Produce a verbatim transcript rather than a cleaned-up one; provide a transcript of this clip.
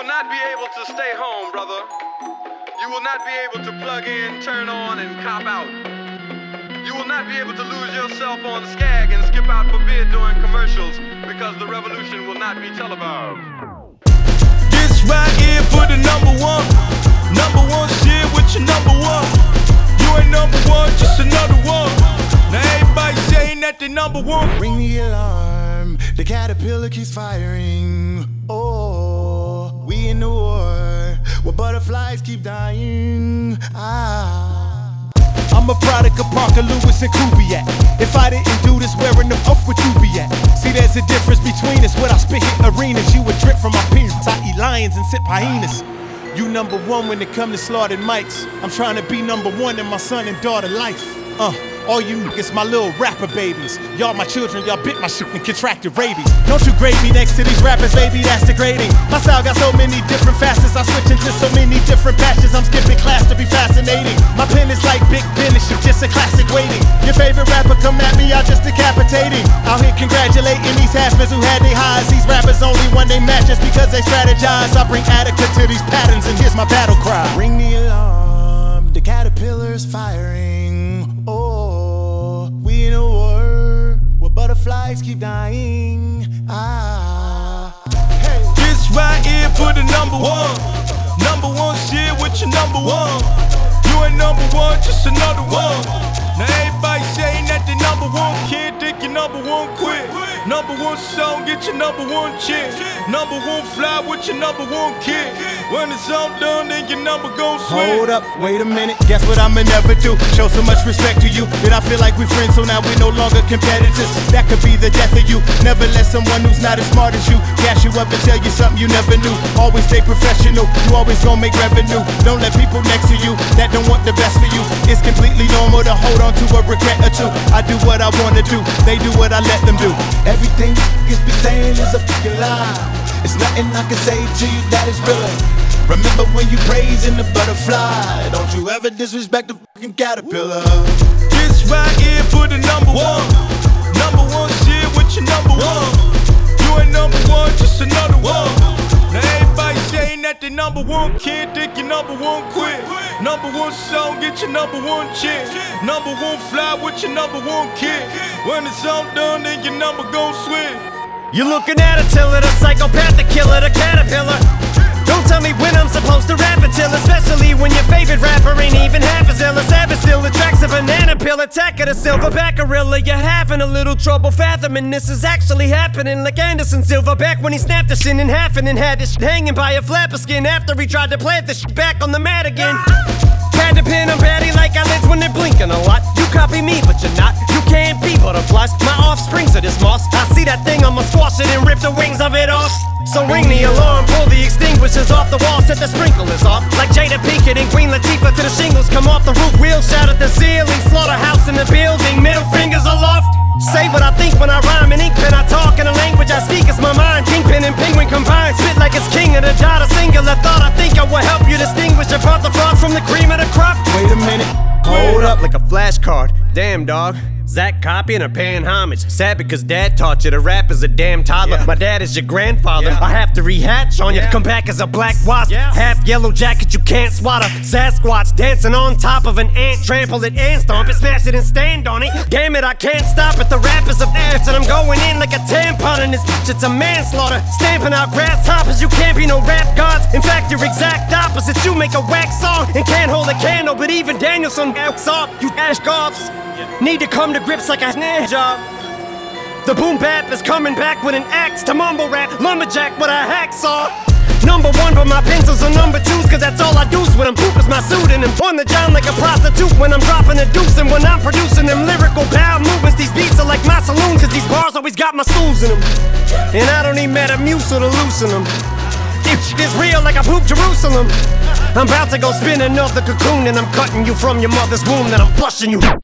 not be able to stay home, brother. You will not be able to plug in, turn on, and cop out. You will not be able to lose yourself on the skag and skip out for bid during commercials because the revolution will not be televised. This right here for the number one. Number one shit with your number one. You ain't number one, just another one. Now everybody saying that they number one. Ring the alarm, the caterpillar keeps firing. Oh, we in the war, where butterflies keep dying. Ah. I'm a product of Parker Lewis and Kubiak. If I didn't do this, where in the off would you be at? See, there's a difference between us. When I spit hit arenas, you would drip from my penis. I eat lions and sip hyenas. You number one when it come to slaughtered mics. I'm trying to be number one in my son and daughter life. Uh, all you niggas my little rapper babies. Y'all my children, y'all bit my shit and contracted rabies. Don't you grade me next to these rappers, baby, that's degrading. My style got so many different facets, I switch into so many different patches. I'm skipping class to be fascinating. My pen is like Big Ben, it's just a classic waiting. Your favorite rapper come at me, I just decapitating. Out here congratulating these haspers who had their highs. These rappers only when they match just because they strategize. I bring Attica to these patterns and here's my battle cry. Ring the alarm, the caterpillar's firing. Oh, we in a war, where butterflies keep dying. Ah, hey. This right here for the number one. Number one shit with your number one. You ain't number one, just another one. Now everybody saying that they number one, kid, think you number one, quit. Number one song, get your number one chick. Number one fly with your number one kid. When it's all done, then your number gon' swing. Hold up, wait a minute, guess what I'ma never do? Show so much respect to you that I feel like we're friends, so now we're no longer competitors. That could be the death of you. Never let someone who's not as smart as you gas you up and tell you something you never knew. Always stay professional, you always gon' make revenue. Don't let people next to you that don't want the best for you. It's completely normal to hold on to a regret or two. I do what I wanna do, they do what I let them do. Everything niggas be saying is a fucking lie. It's nothing I can say to you that is real. Remember when you praising the butterfly. Don't you ever disrespect the fucking caterpillar. This right here for the number one. Number one shit with your number one. You ain't number one, just another one. Now everybody saying that they number one, kid, think you number one, quit. Number one song, get your number one chick. Number one fly with your number one kid. When it's all done, then your number gon' swing. You're looking at Attila, the psychopathic killer, the caterpillar. Don't tell me when I'm supposed to rap until, especially when your favorite rapper ain't even half as ill as Savage still attracts a banana peel. Attack of the silverback gorilla. You're having a little trouble fathoming this is actually happening, like Anderson Silverback when he snapped the shit in half and then had this shit hanging by a flap of skin after he tried to plant the shit back on the mat again. Had to pin them batty like eyelids when they're blinking a lot. You copy me, but you're not. You can't be butterflies. My offsprings are this moss. I see that thing, I'ma squash it and rip the wings of it off. So ring the alarm, pull the extinguishers off the wall, set the sprinklers off. Like Jada Pinkett and Queen Latifah till the shingles come off the roof. Wheels shout at the ceiling, slaughterhouse in the building, middle fingers aloft. Say what I think when I rhyme in ink pen, I talk in a language I speak, it's my mind. Kingpin and penguin combined, spit like it's king of the dot, a singular thought. I think I will help you distinguish apart the fraud from the cream of the crop. Wait a minute, Hold up like a flashcard, damn dog. Zach copying or paying homage. Sad because dad taught you to rap as a damn toddler. Yeah. My dad is your grandfather. Yeah. I have to rehatch on you. Yeah. Come back as a black wasp. Yeah. Half yellow jacket you can't swatter. Sasquatch dancing on top of an ant. Trample it and stomp it. Smash it and stand on it. Damn it, I can't stop it. The rap is a ass and I'm going in like a tampon in this bitch. It's a manslaughter. Stamping out grasshoppers. You can't be no rap gods. In fact, you're exact opposites. You make a whack song and can't hold a candle. But even Danielson acts off. You ash goffs. Need to come to grips like a snare job. The boom bap is coming back with an axe to mumble rap. Lumberjack with a hacksaw. Number one, but my pencils are number twos, cause that's all I do when I'm poop is my suit. And I'm on the John like a prostitute when I'm dropping a deuce. And when I'm producing them lyrical bowel movements, these beats are like my saloon, cause these bars always got my stools in them. And I don't need Metamucil to loosen them. If shit is real like I pooped Jerusalem. I'm about to go spin another cocoon, and I'm cutting you from your mother's womb, then I'm flushing you.